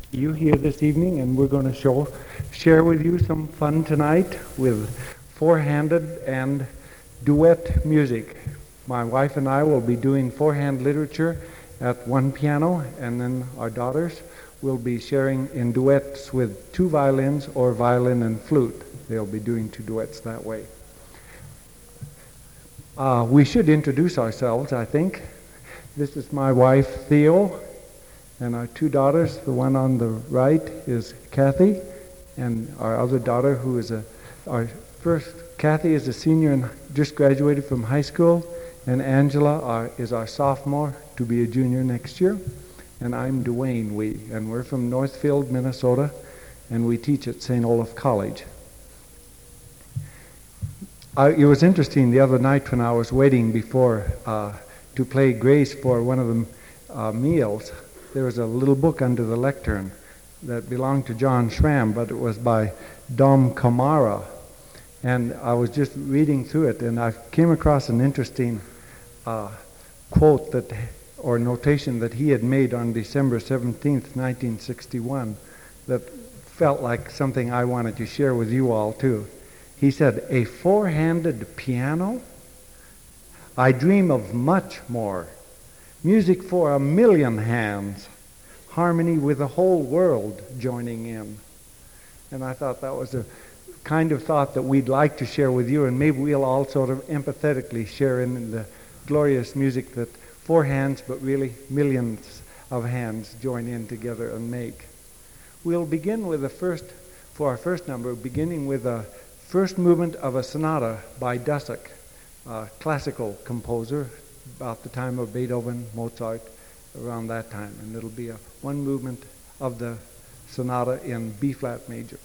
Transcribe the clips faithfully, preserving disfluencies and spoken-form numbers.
You here this evening, and we're going to show, share with you some fun tonight with four-handed and duet music. My wife and I will be doing four-hand literature at one piano, and then our daughters will be sharing in duets with two violins or violin and flute. They'll be doing two duets that way. Uh, we should introduce ourselves, I think. This is my wife, Theo, and our two daughters. The one on the right is Kathy, and our other daughter, who is a, our first, Kathy is a senior and just graduated from high school, and Angela are, is our sophomore to be a junior next year. And I'm Dwayne Wee, and we're from Northfield, Minnesota, and we teach at Saint Olaf College. I, it was interesting the other night when I was waiting before uh, to play Grace for one of the uh, meals. There was a little book under the lectern that belonged to John Schramm, but it was by Dom Camara. And I was just reading through it, and I came across an interesting uh, quote that, or notation that he had made on December seventeenth, nineteen sixty-one, that felt like something I wanted to share with you all too. He said, "A four-handed piano? I dream of much more. Music for a million hands. Harmony with the whole world joining in." And I thought that was a kind of thought that we'd like to share with you, and maybe we'll all sort of empathetically share in the glorious music that four hands, but really millions of hands join in together and make. We'll begin with the first, for our first number, beginning with a first movement of a sonata by Dussek, a classical composer, about the time of Beethoven, Mozart, around that time. And it'll be a one movement of the sonata in B-flat major.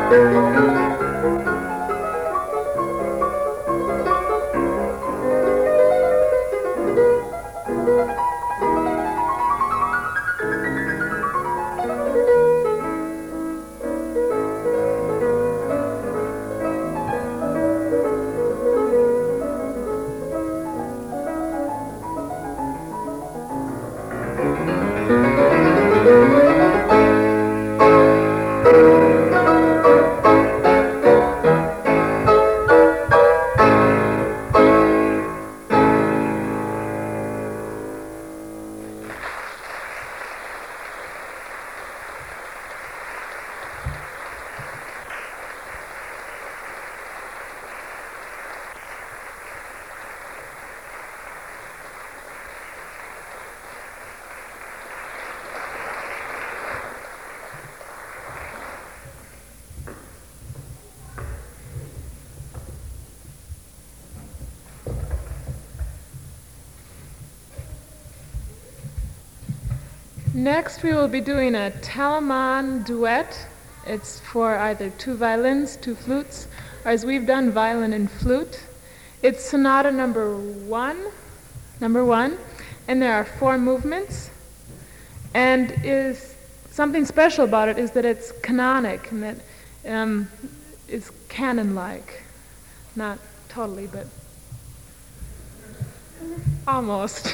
Next we will be doing a Telemann duet. It's for either two violins, two flutes, or as we've done, violin and flute. It's sonata number one, number one, and there are four movements. And is something special about it is that it's canonic and that um, it's canon-like. Not totally, but almost.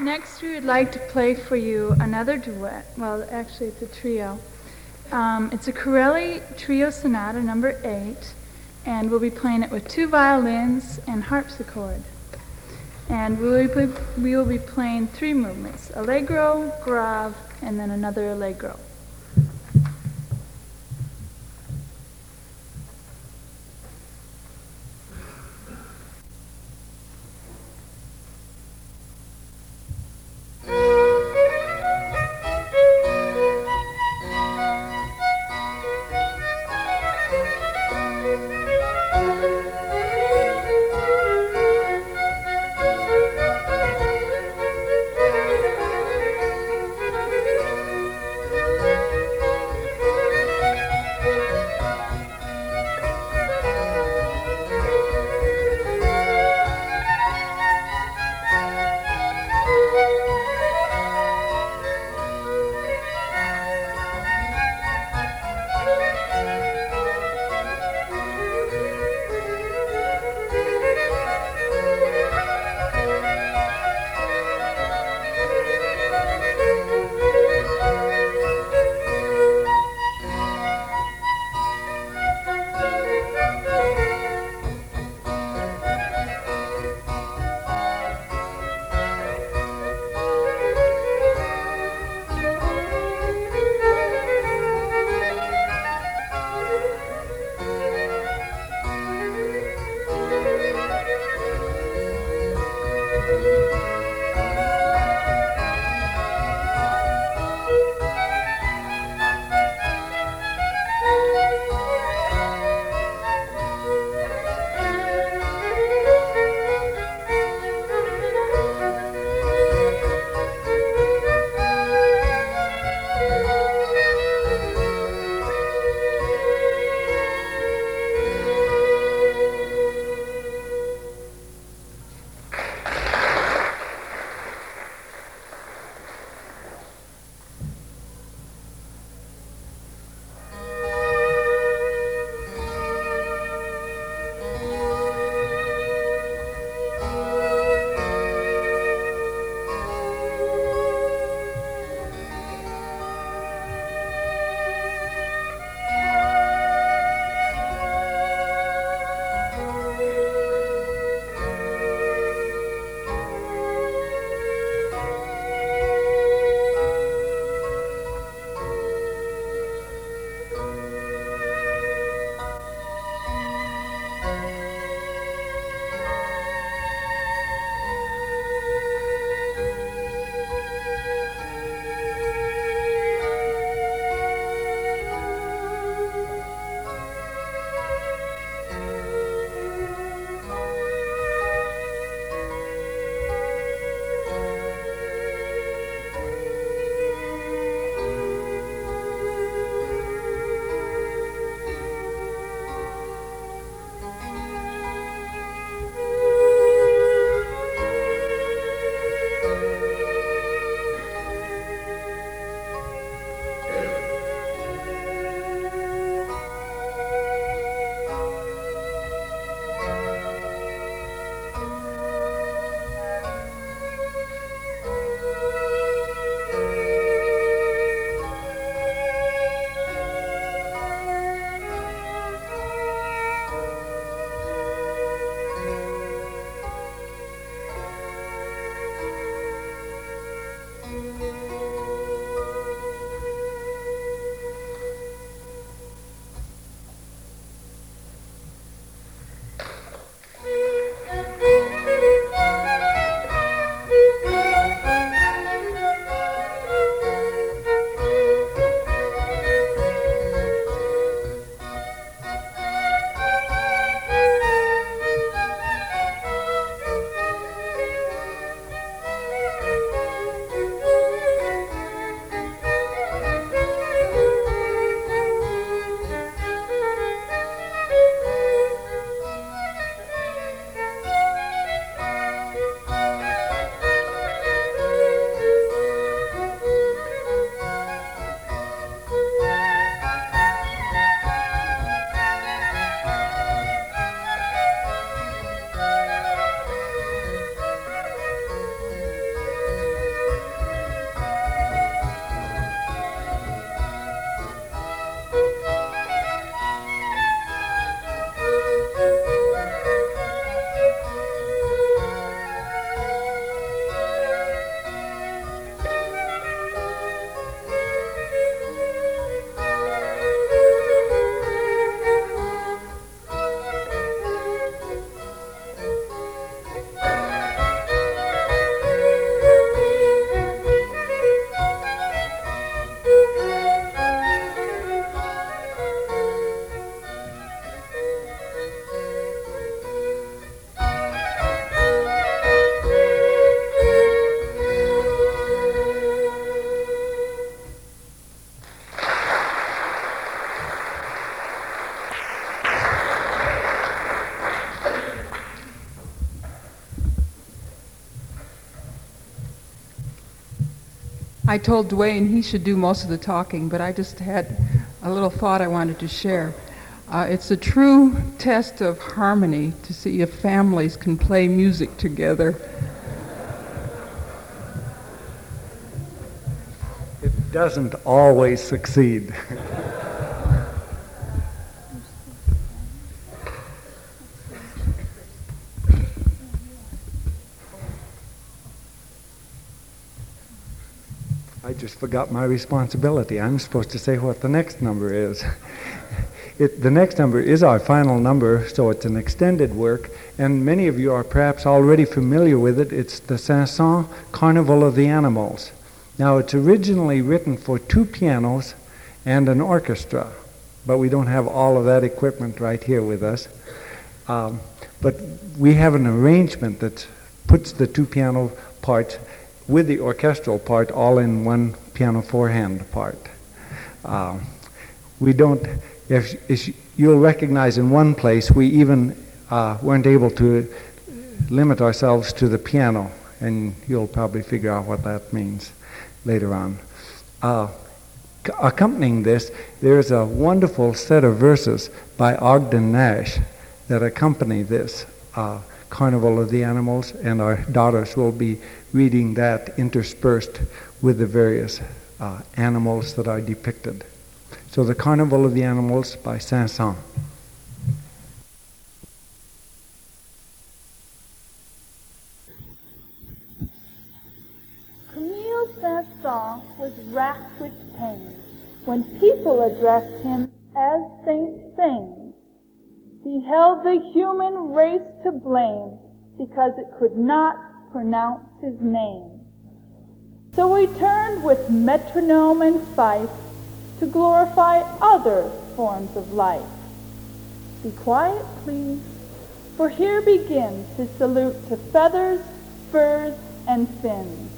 Next, we would like to play for you another duet. Well, actually, it's a trio. Um, it's a Corelli Trio Sonata number eight, and we'll be playing it with two violins and harpsichord. And we will be, we will be playing three movements: allegro, grave, and then another allegro. Thank you. I told Dwayne he should do most of the talking, but I just had a little thought I wanted to share. Uh, it's a true test of harmony to see if families can play music together. It doesn't always succeed. I just forgot my responsibility. I'm supposed to say what the next number is. It, the next number is our final number, so it's an extended work, and many of you are perhaps already familiar with it. It's the Saint-Saëns Carnival of the Animals. Now, it's originally written for two pianos and an orchestra, but we don't have all of that equipment right here with us. Um, but we have an arrangement that puts the two piano parts with the orchestral part all in one piano four-hand part. Uh, we don't, if, if you'll recognize in one place, we even uh, weren't able to limit ourselves to the piano, and you'll probably figure out what that means later on. Uh, c- accompanying this, there's a wonderful set of verses by Ogden Nash that accompany this uh, Carnival of the Animals, and our daughters will be reading that interspersed with the various uh, animals that are depicted. So the Carnival of the Animals by Saint-Saëns. Camille Saint-Saëns was racked with pain when people addressed him as Saint Sains. He held the human race to blame because it could not pronounce his name. So he turned with metronome and fife to glorify other forms of life. Be quiet, please, for here begins his salute to feathers, furs, and fins.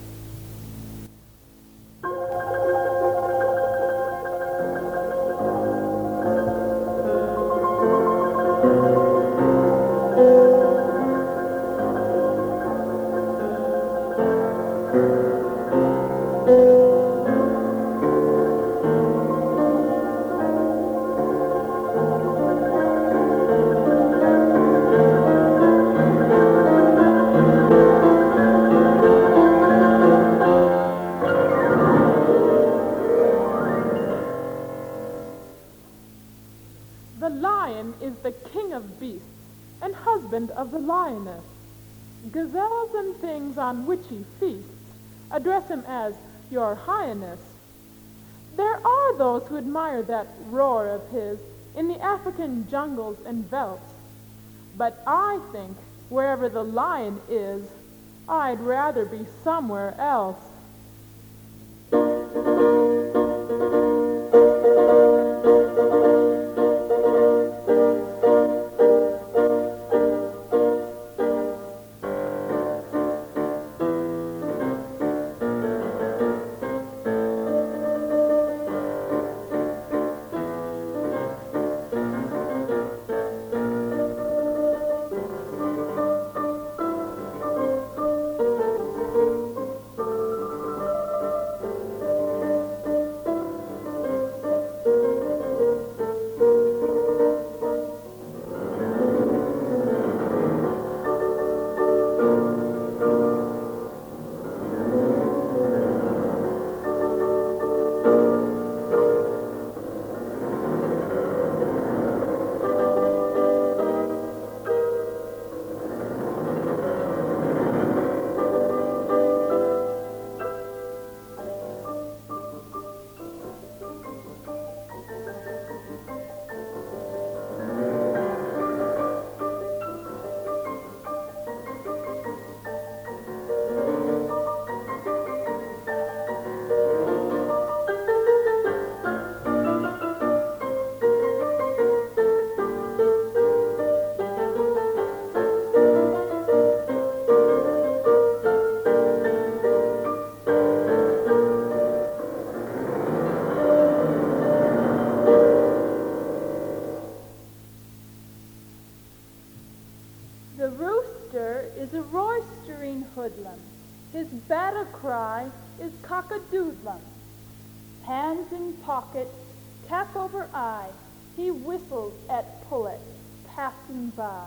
The lion is the king of beasts and husband of the lioness. Gazelles and things on which he feasts address him as your highness. There are those who admire that roar of his in the African jungles and velds. But I think wherever the lion is, I'd rather be somewhere else. cry is cock-a-doodlum. Hands in pocket, cap over eye, he whistles at pullets passing by.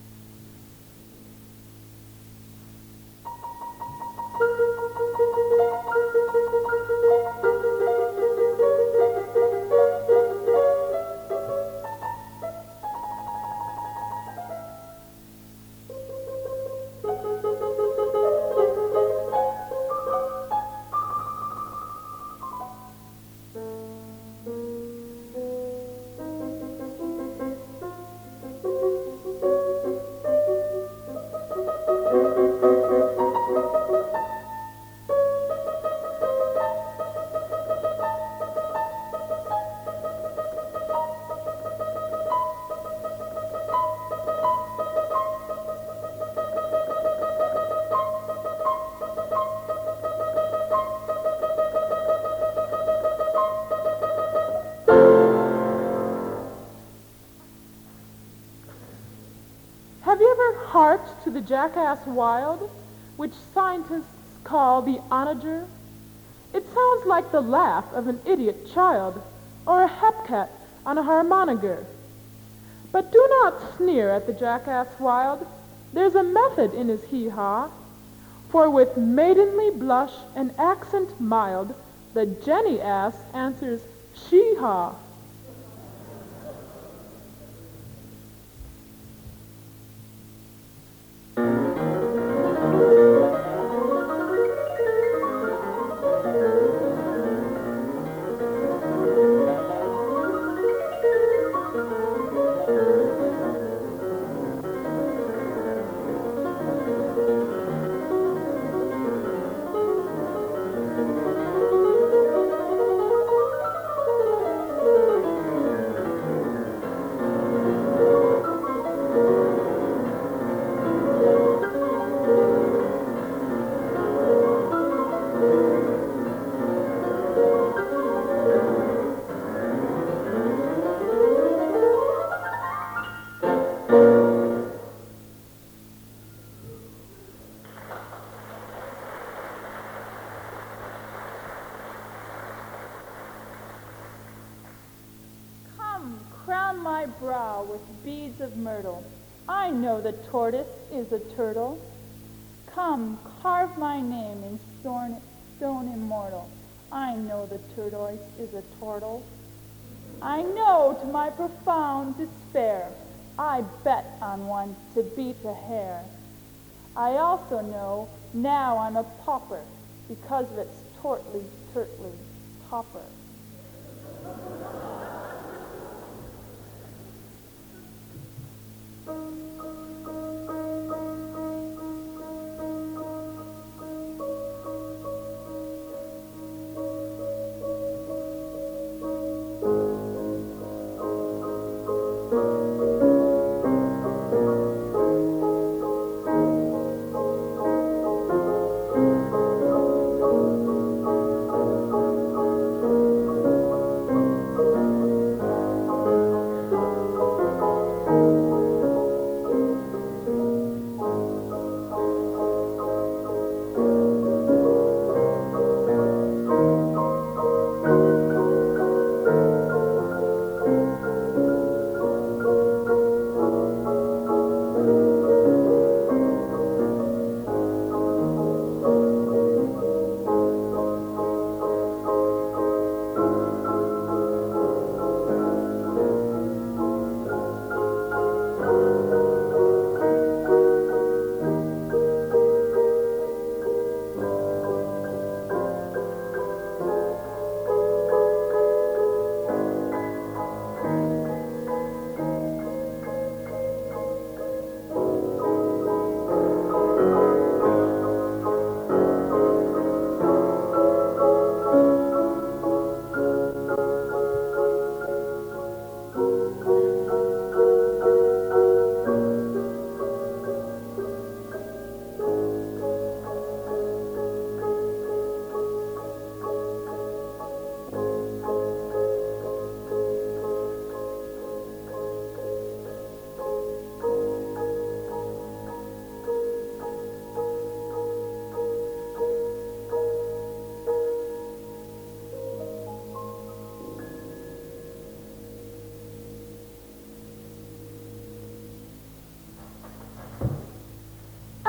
Have you ever harked to the jackass wild, which scientists call the onager? It sounds like the laugh of an idiot child or a hepcat on a harmonica. But do not sneer at the jackass wild. There's a method in his hee-haw. For with maidenly blush and accent mild, the Jenny ass answers she-haw. Crown my brow with beads of myrtle. I know the tortoise is a turtle. Come, carve my name in stone, stone immortal. I know the tortoise is a turtle. I know to my profound despair, I bet on one to beat a hare. I also know now I'm a pauper because of its tortly, turtly topper.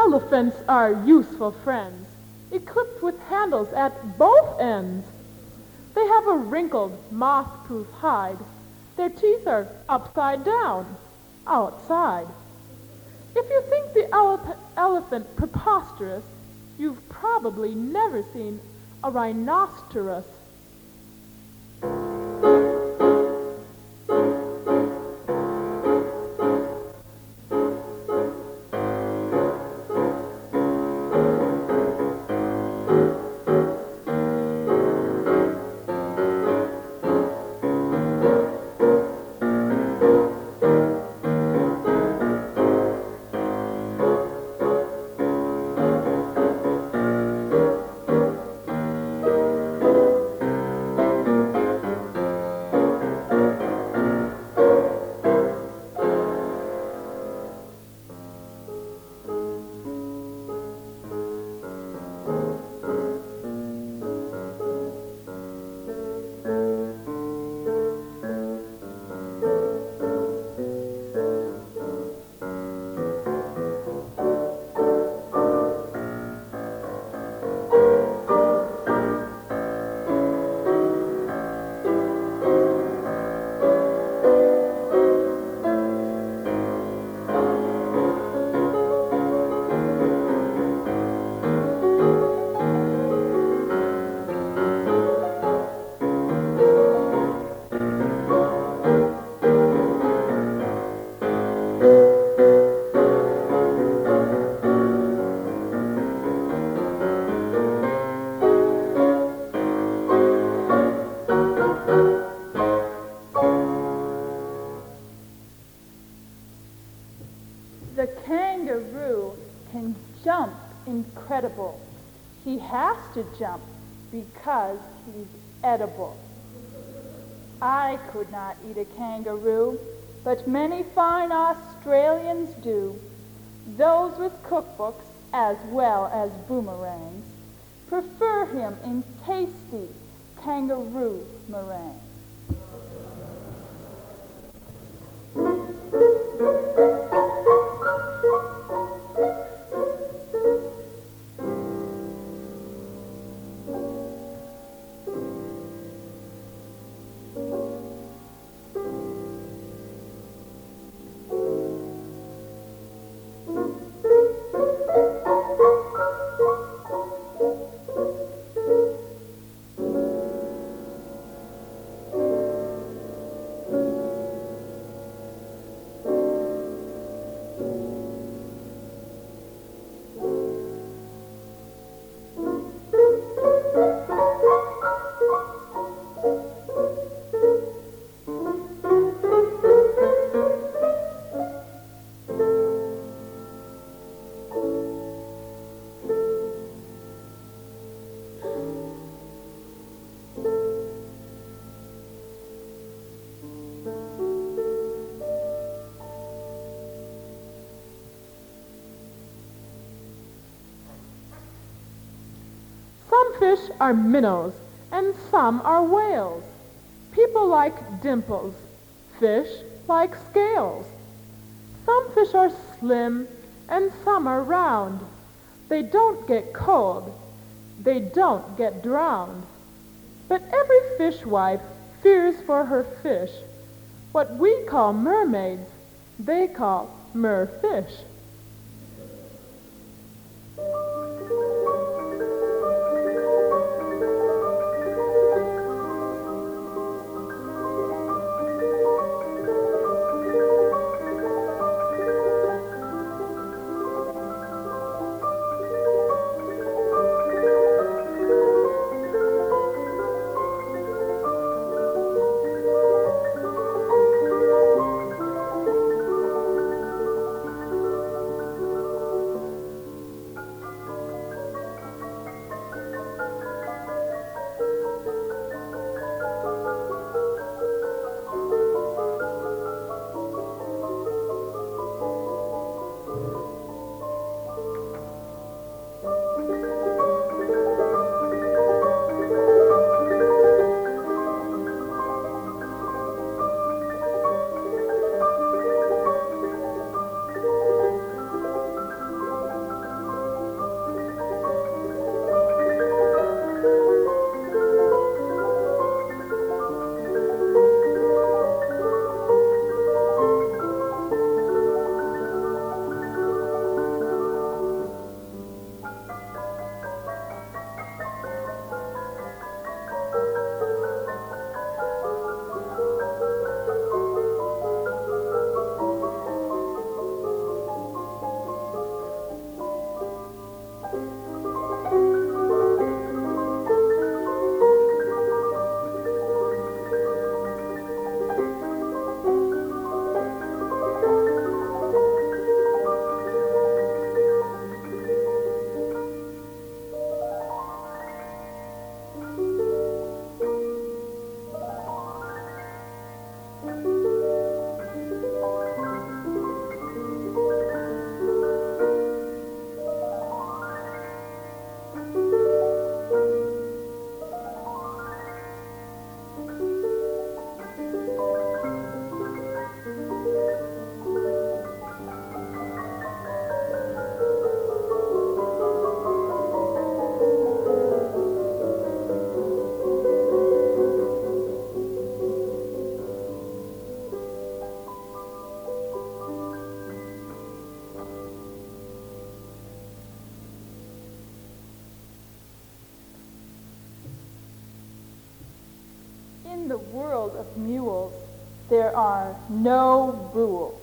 Elephants are useful friends, equipped with handles at both ends. They have a wrinkled, moth-proof hide. Their teeth are upside down, outside. If you think the ele- elephant preposterous, you've probably never seen a rhinoceros. The kangaroo can jump incredible. He has to jump because he's edible. I could not eat a kangaroo, but many fine Australians do. Those with cookbooks as well as boomerangs prefer him in tasty kangaroo meringue. Some fish are minnows, and some are whales. People like dimples. Fish like scales. Some fish are slim, and some are round. They don't get cold. They don't get drowned. But every fishwife fears for her fish. What we call mermaids, they call merfish. In the world of mules, there are no rules.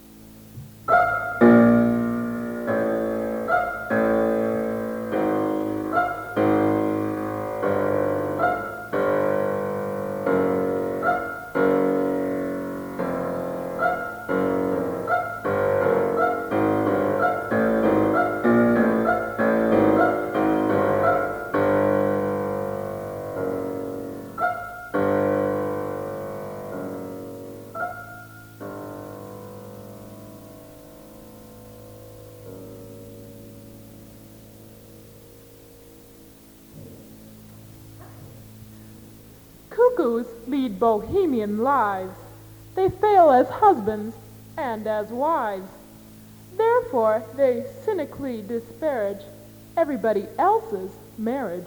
Cuckoos lead bohemian lives. They fail as husbands and as wives. Therefore, they cynically disparage everybody else's marriage.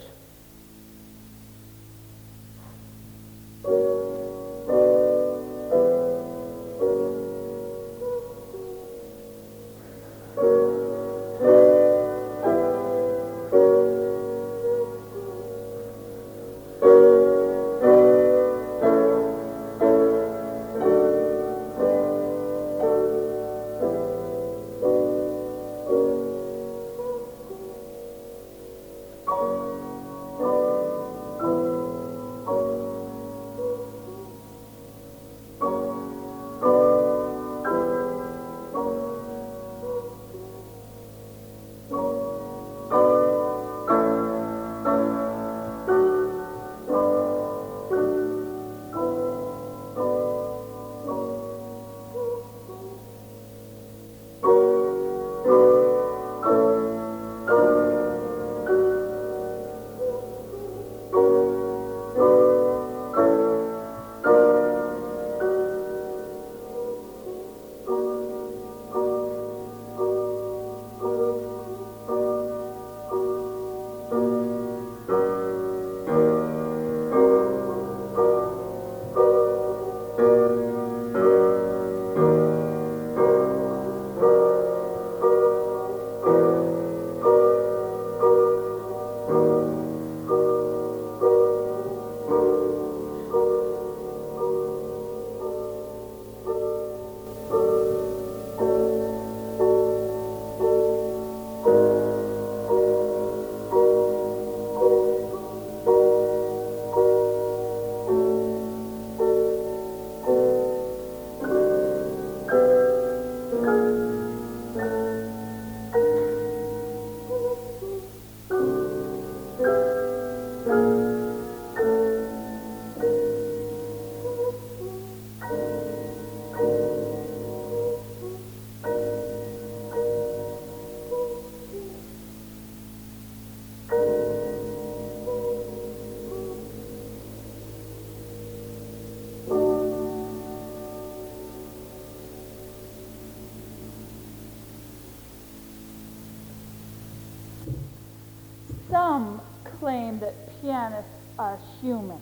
Some claim that pianists are human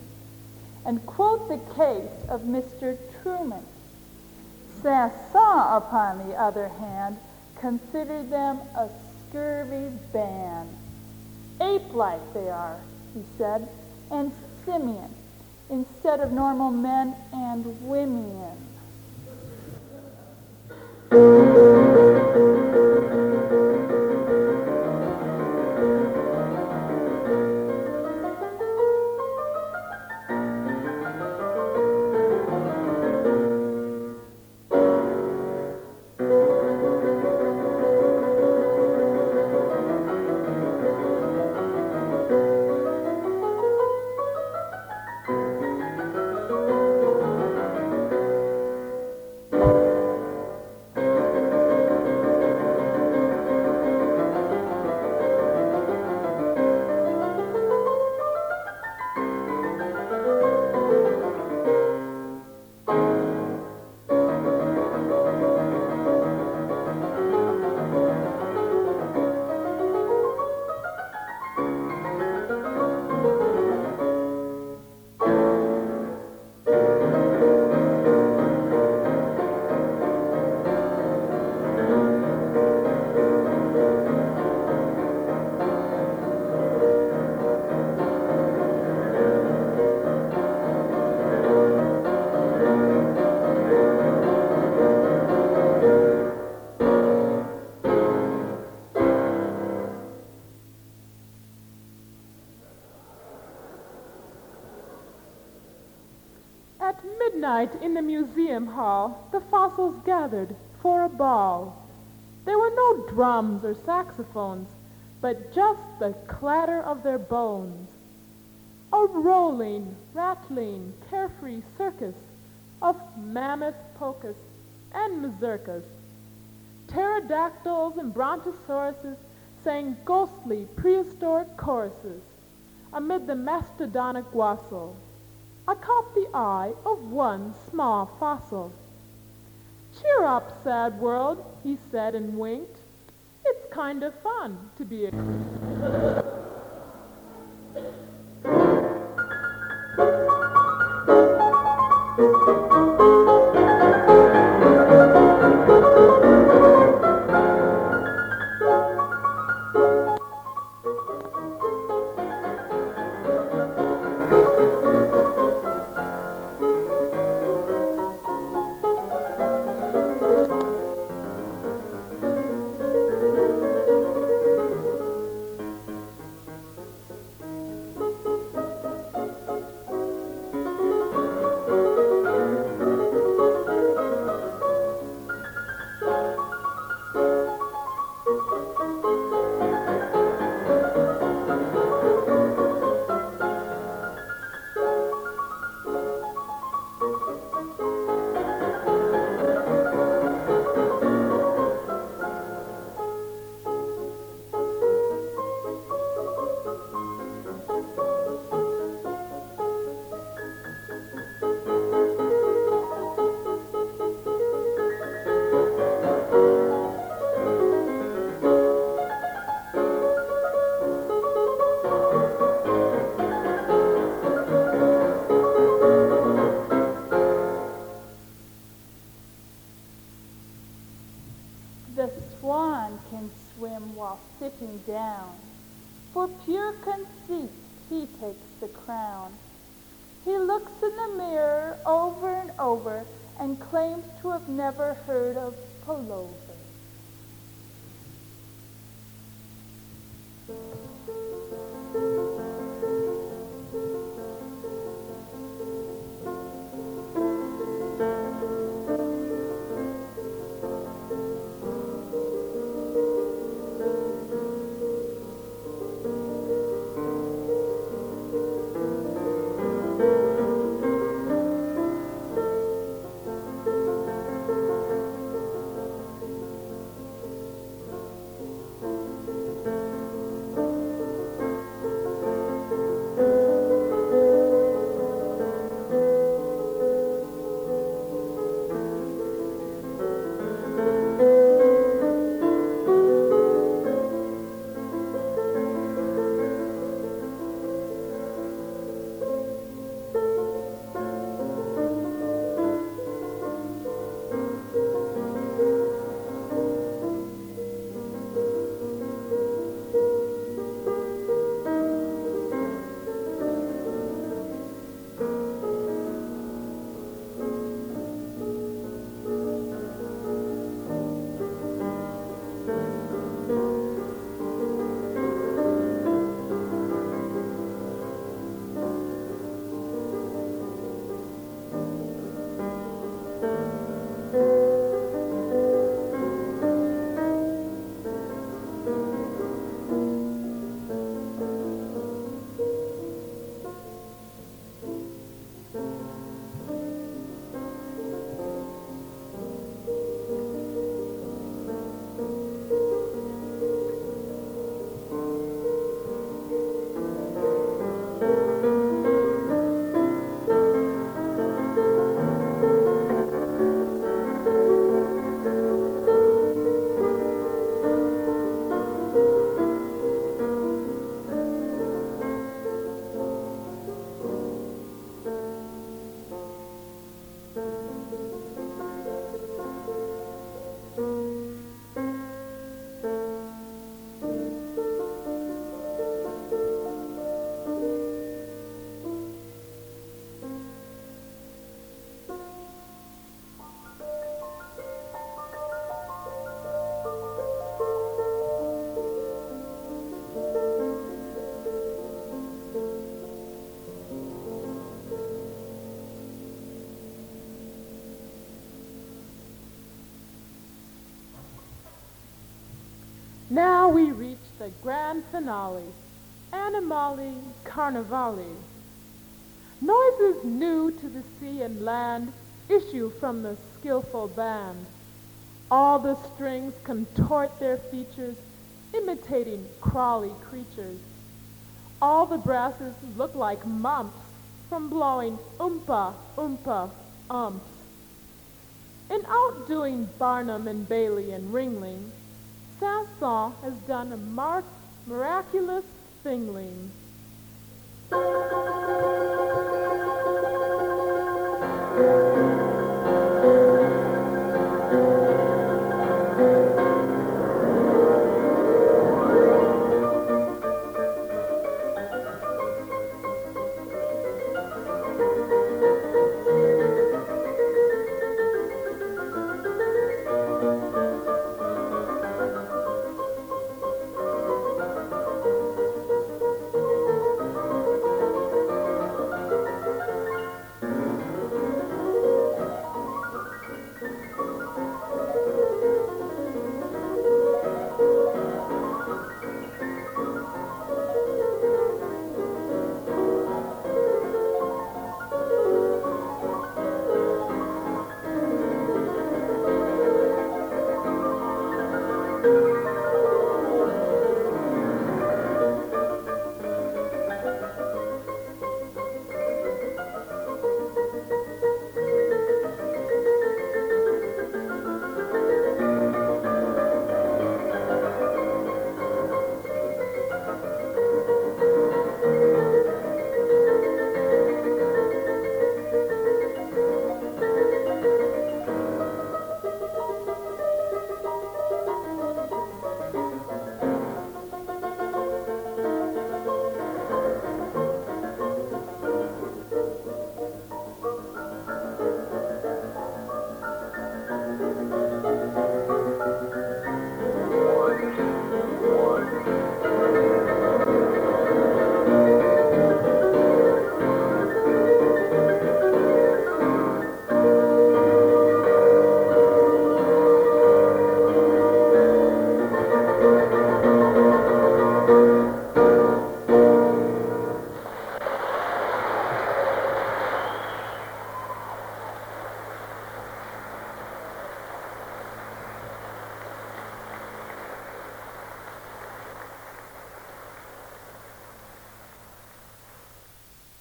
and quote the case of Mister Truman. Saint-Saëns, upon the other hand, considered them a scurvy band. Ape-like they are, he said, and simian, instead of normal men and women. At midnight in the museum hall, the fossils gathered for a ball. There were no drums or saxophones, but just the clatter of their bones. A rolling, rattling, carefree circus of mammoth pocus and mazurkas. Pterodactyls and brontosauruses sang ghostly prehistoric choruses amid the mastodonic wassail. I caught the eye of one small fossil. "Cheer up, sad world," he said and winked. "It's kind of fun to be a..." The swan can swim while sitting down. For pure conceit he takes the crown. He looks in the mirror over and over and claims to have never heard of pullover. Now we reach the grand finale, Animali Carnivali. Noises new to the sea and land issue from the skillful band. All the strings contort their features, imitating crawly creatures. All the brasses look like mumps from blowing oompa, oompa, umps. In outdoing Barnum and Bailey and Ringling, Sanson has done a mar- miraculous thingling. Thank you.